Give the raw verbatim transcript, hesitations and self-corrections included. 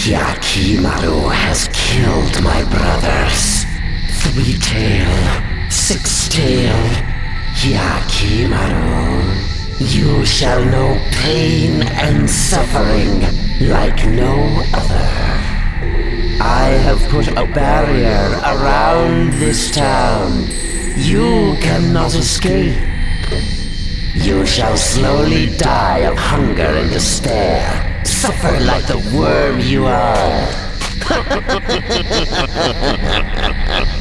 Yakimaru has killed my brothers. Three-tail, six-tail, Yakimaru. You shall know pain and suffering like no other. I have put a barrier around this town. You cannot escape. You shall slowly die of hunger and despair. Suffer like the worm you are.